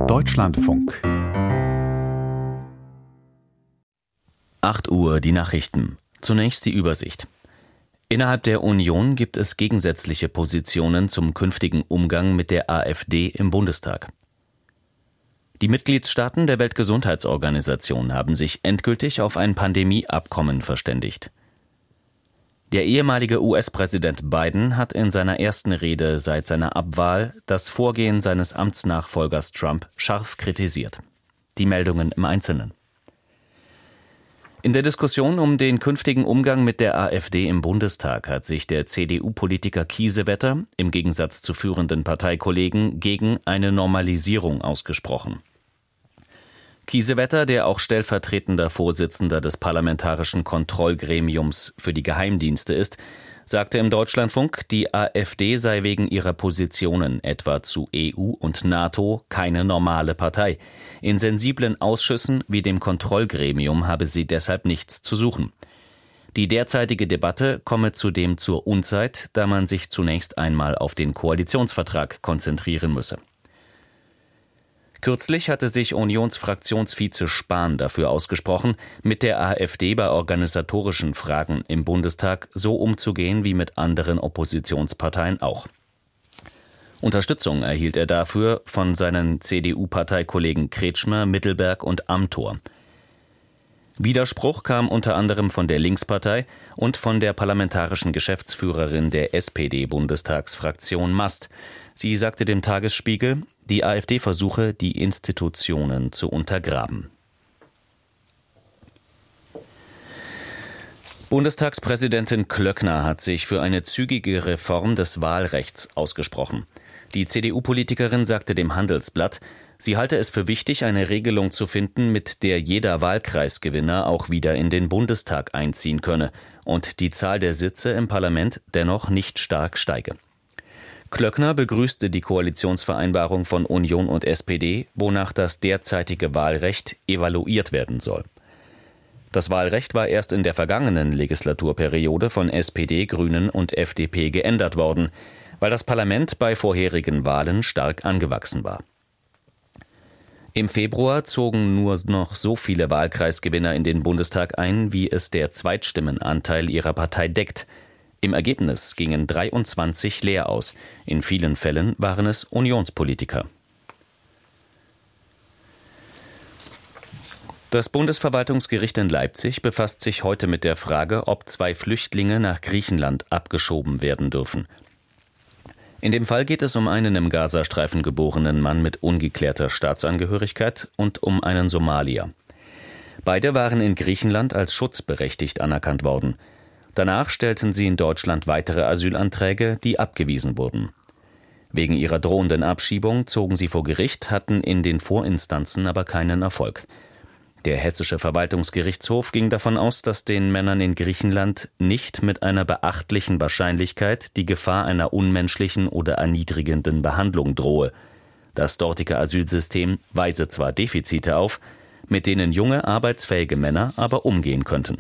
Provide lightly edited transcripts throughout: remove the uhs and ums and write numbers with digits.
Deutschlandfunk. 8 Uhr, die Nachrichten. Zunächst die Übersicht. Innerhalb der Union gibt es gegensätzliche Positionen zum künftigen Umgang mit der AfD im Bundestag. Die Mitgliedstaaten der Weltgesundheitsorganisation haben sich endgültig auf ein Pandemieabkommen verständigt. Der ehemalige US-Präsident Biden hat in seiner ersten Rede seit seiner Abwahl das Vorgehen seines Amtsnachfolgers Trump scharf kritisiert. Die Meldungen im Einzelnen. In der Diskussion um den künftigen Umgang mit der AfD im Bundestag hat sich der CDU-Politiker Kiesewetter im Gegensatz zu führenden Parteikollegen gegen eine Normalisierung ausgesprochen. Kiesewetter, der auch stellvertretender Vorsitzender des Parlamentarischen Kontrollgremiums für die Geheimdienste ist, sagte im Deutschlandfunk, die AfD sei wegen ihrer Positionen etwa zu EU und NATO keine normale Partei. In sensiblen Ausschüssen wie dem Kontrollgremium habe sie deshalb nichts zu suchen. Die derzeitige Debatte komme zudem zur Unzeit, da man sich zunächst einmal auf den Koalitionsvertrag konzentrieren müsse. Kürzlich hatte sich Unionsfraktionsvize Spahn dafür ausgesprochen, mit der AfD bei organisatorischen Fragen im Bundestag so umzugehen wie mit anderen Oppositionsparteien auch. Unterstützung erhielt er dafür von seinen CDU-Parteikollegen Kretschmer, Mittelberg und Amthor. Widerspruch kam unter anderem von der Linkspartei und von der parlamentarischen Geschäftsführerin der SPD-Bundestagsfraktion Mast. Sie sagte dem Tagesspiegel, die AfD versuche, die Institutionen zu untergraben. Bundestagspräsidentin Klöckner hat sich für eine zügige Reform des Wahlrechts ausgesprochen. Die CDU-Politikerin sagte dem Handelsblatt, sie halte es für wichtig, eine Regelung zu finden, mit der jeder Wahlkreisgewinner auch wieder in den Bundestag einziehen könne und die Zahl der Sitze im Parlament dennoch nicht stark steige. Klöckner begrüßte die Koalitionsvereinbarung von Union und SPD, wonach das derzeitige Wahlrecht evaluiert werden soll. Das Wahlrecht war erst in der vergangenen Legislaturperiode von SPD, Grünen und FDP geändert worden, weil das Parlament bei vorherigen Wahlen stark angewachsen war. Im Februar zogen nur noch so viele Wahlkreisgewinner in den Bundestag ein, wie es der Zweitstimmenanteil ihrer Partei deckt. Im Ergebnis gingen 23 leer aus. In vielen Fällen waren es Unionspolitiker. Das Bundesverwaltungsgericht in Leipzig befasst sich heute mit der Frage, ob 2 Flüchtlinge nach Griechenland abgeschoben werden dürfen. In dem Fall geht es um einen im Gazastreifen geborenen Mann mit ungeklärter Staatsangehörigkeit und um einen Somalier. Beide waren in Griechenland als schutzberechtigt anerkannt worden. Danach stellten sie in Deutschland weitere Asylanträge, die abgewiesen wurden. Wegen ihrer drohenden Abschiebung zogen sie vor Gericht, hatten in den Vorinstanzen aber keinen Erfolg. Der Hessische Verwaltungsgerichtshof ging davon aus, dass den Männern in Griechenland nicht mit einer beachtlichen Wahrscheinlichkeit die Gefahr einer unmenschlichen oder erniedrigenden Behandlung drohe. Das dortige Asylsystem weise zwar Defizite auf, mit denen junge, arbeitsfähige Männer aber umgehen könnten.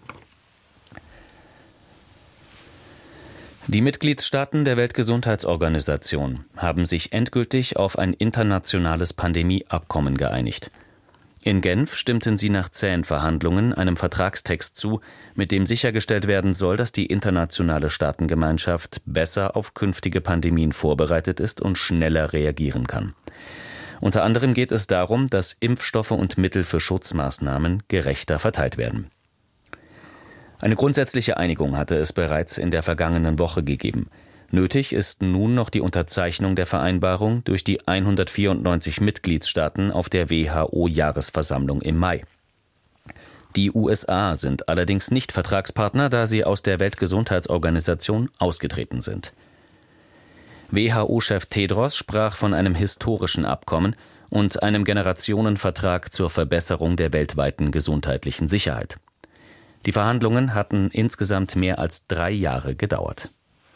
Die Mitgliedstaaten der Weltgesundheitsorganisation haben sich endgültig auf ein internationales Pandemieabkommen geeinigt. In Genf stimmten sie nach zähen Verhandlungen einem Vertragstext zu, mit dem sichergestellt werden soll, dass die internationale Staatengemeinschaft besser auf künftige Pandemien vorbereitet ist und schneller reagieren kann. Unter anderem geht es darum, dass Impfstoffe und Mittel für Schutzmaßnahmen gerechter verteilt werden. Eine grundsätzliche Einigung hatte es bereits in der vergangenen Woche gegeben. Nötig ist nun noch die Unterzeichnung der Vereinbarung durch die 194 Mitgliedstaaten auf der WHO-Jahresversammlung im Mai. Die USA sind allerdings nicht Vertragspartner, da sie aus der Weltgesundheitsorganisation ausgetreten sind. WHO-Chef Tedros sprach von einem historischen Abkommen und einem Generationenvertrag zur Verbesserung der weltweiten gesundheitlichen Sicherheit. Die Verhandlungen hatten insgesamt mehr als 3 Jahre gedauert.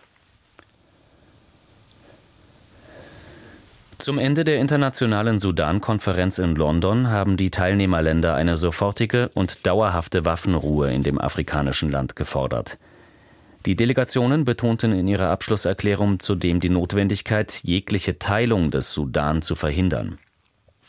Zum Ende der internationalen Sudan-Konferenz in London haben die Teilnehmerländer eine sofortige und dauerhafte Waffenruhe in dem afrikanischen Land gefordert. Die Delegationen betonten in ihrer Abschlusserklärung zudem die Notwendigkeit, jegliche Teilung des Sudan zu verhindern.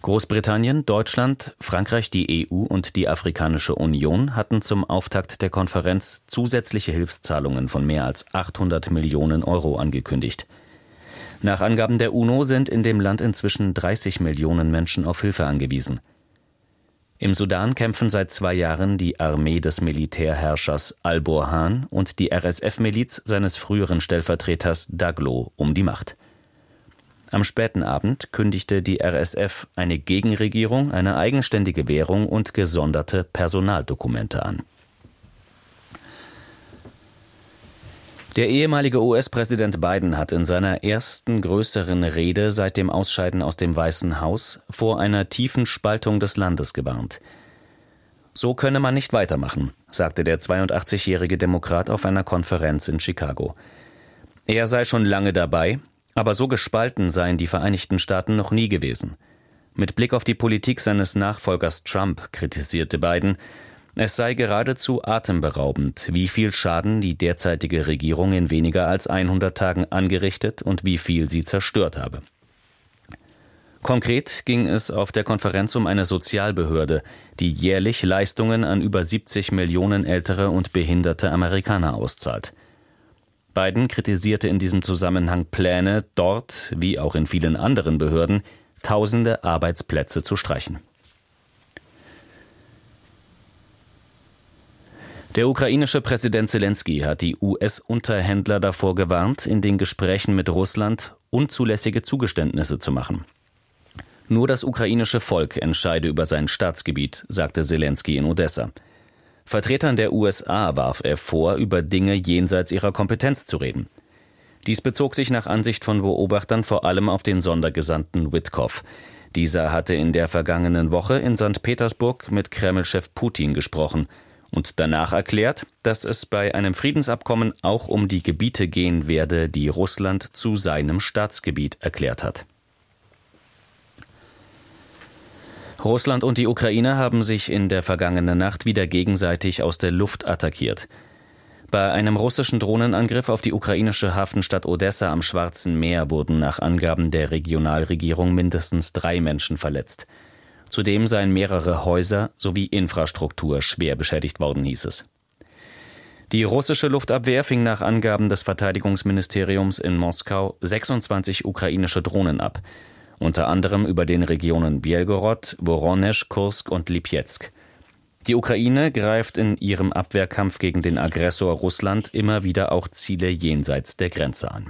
Großbritannien, Deutschland, Frankreich, die EU und die Afrikanische Union hatten zum Auftakt der Konferenz zusätzliche Hilfszahlungen von mehr als 800 Millionen Euro angekündigt. Nach Angaben der UNO sind in dem Land inzwischen 30 Millionen Menschen auf Hilfe angewiesen. Im Sudan kämpfen seit 2 Jahren die Armee des Militärherrschers al-Burhan und die RSF-Miliz seines früheren Stellvertreters Daglo um die Macht. Am späten Abend kündigte die RSF eine Gegenregierung, eine eigenständige Währung und gesonderte Personaldokumente an. Der ehemalige US-Präsident Biden hat in seiner ersten größeren Rede seit dem Ausscheiden aus dem Weißen Haus vor einer tiefen Spaltung des Landes gewarnt. So könne man nicht weitermachen, sagte der 82-jährige Demokrat auf einer Konferenz in Chicago. Er sei schon lange dabei, aber so gespalten seien die Vereinigten Staaten noch nie gewesen. Mit Blick auf die Politik seines Nachfolgers Trump kritisierte Biden, es sei geradezu atemberaubend, wie viel Schaden die derzeitige Regierung in weniger als 100 Tagen angerichtet und wie viel sie zerstört habe. Konkret ging es auf der Konferenz um eine Sozialbehörde, die jährlich Leistungen an über 70 Millionen ältere und behinderte Amerikaner auszahlt. Biden kritisierte in diesem Zusammenhang Pläne, dort, wie auch in vielen anderen Behörden, tausende Arbeitsplätze zu streichen. Der ukrainische Präsident Selenskyj hat die US-Unterhändler davor gewarnt, in den Gesprächen mit Russland unzulässige Zugeständnisse zu machen. Nur das ukrainische Volk entscheide über sein Staatsgebiet, sagte Selenskyj in Odessa. Vertretern der USA warf er vor, über Dinge jenseits ihrer Kompetenz zu reden. Dies bezog sich nach Ansicht von Beobachtern vor allem auf den Sondergesandten Witkow. Dieser hatte in der vergangenen Woche in St. Petersburg mit Kreml-Chef Putin gesprochen und danach erklärt, dass es bei einem Friedensabkommen auch um die Gebiete gehen werde, die Russland zu seinem Staatsgebiet erklärt hat. Russland und die Ukraine haben sich in der vergangenen Nacht wieder gegenseitig aus der Luft attackiert. Bei einem russischen Drohnenangriff auf die ukrainische Hafenstadt Odessa am Schwarzen Meer wurden nach Angaben der Regionalregierung mindestens 3 Menschen verletzt. Zudem seien mehrere Häuser sowie Infrastruktur schwer beschädigt worden, hieß es. Die russische Luftabwehr fing nach Angaben des Verteidigungsministeriums in Moskau 26 ukrainische Drohnen ab. Unter anderem über den Regionen Belgorod, Woronesch, Kursk und Lipezk. Die Ukraine greift in ihrem Abwehrkampf gegen den Aggressor Russland immer wieder auch Ziele jenseits der Grenze an.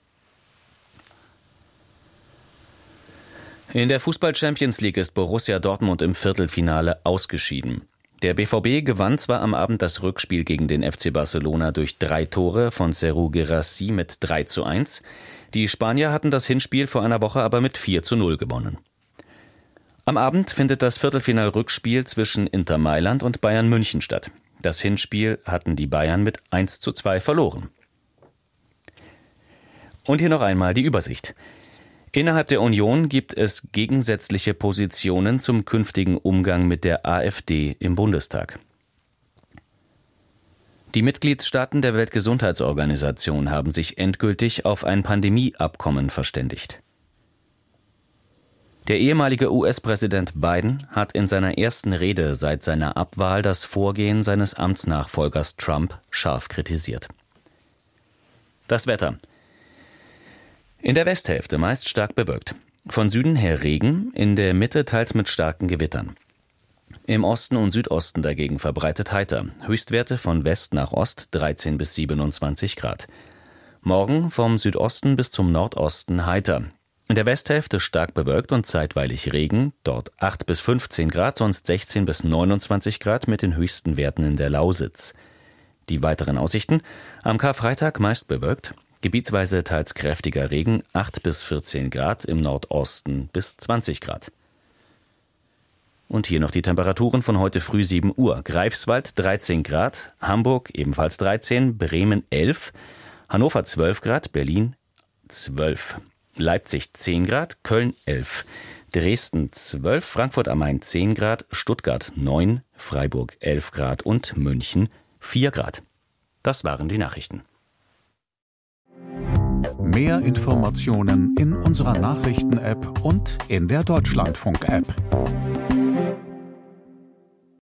In der Fußball-Champions League ist Borussia Dortmund im Viertelfinale ausgeschieden. Der BVB gewann zwar am Abend das Rückspiel gegen den FC Barcelona durch 3 Tore von Serhou Guirassy mit 3:1. Die Spanier hatten das Hinspiel vor einer Woche aber mit 4:0 gewonnen. Am Abend findet das Viertelfinal-Rückspiel zwischen Inter Mailand und Bayern München statt. Das Hinspiel hatten die Bayern mit 1:2 verloren. Und hier noch einmal die Übersicht. Innerhalb der Union gibt es gegensätzliche Positionen zum künftigen Umgang mit der AfD im Bundestag. Die Mitgliedstaaten der Weltgesundheitsorganisation haben sich endgültig auf ein Pandemieabkommen verständigt. Der ehemalige US-Präsident Biden hat in seiner ersten Rede seit seiner Abwahl das Vorgehen seines Amtsnachfolgers Trump scharf kritisiert. Das Wetter. In der Westhälfte meist stark bewölkt. Von Süden her Regen, in der Mitte teils mit starken Gewittern. Im Osten und Südosten dagegen verbreitet heiter. Höchstwerte von West nach Ost 13 bis 27 Grad. Morgen vom Südosten bis zum Nordosten heiter. In der Westhälfte stark bewölkt und zeitweilig Regen, dort 8 bis 15 Grad, sonst 16 bis 29 Grad mit den höchsten Werten in der Lausitz. Die weiteren Aussichten: am Karfreitag meist bewölkt, gebietsweise teils kräftiger Regen, 8 bis 14 Grad, im Nordosten bis 20 Grad. Und hier noch die Temperaturen von heute früh 7 Uhr. Greifswald 13 Grad, Hamburg ebenfalls 13, Bremen 11, Hannover 12 Grad, Berlin 12, Leipzig 10 Grad, Köln 11, Dresden 12, Frankfurt am Main 10 Grad, Stuttgart 9, Freiburg 11 Grad und München 4 Grad. Das waren die Nachrichten. Mehr Informationen in unserer Nachrichten-App und in der Deutschlandfunk-App.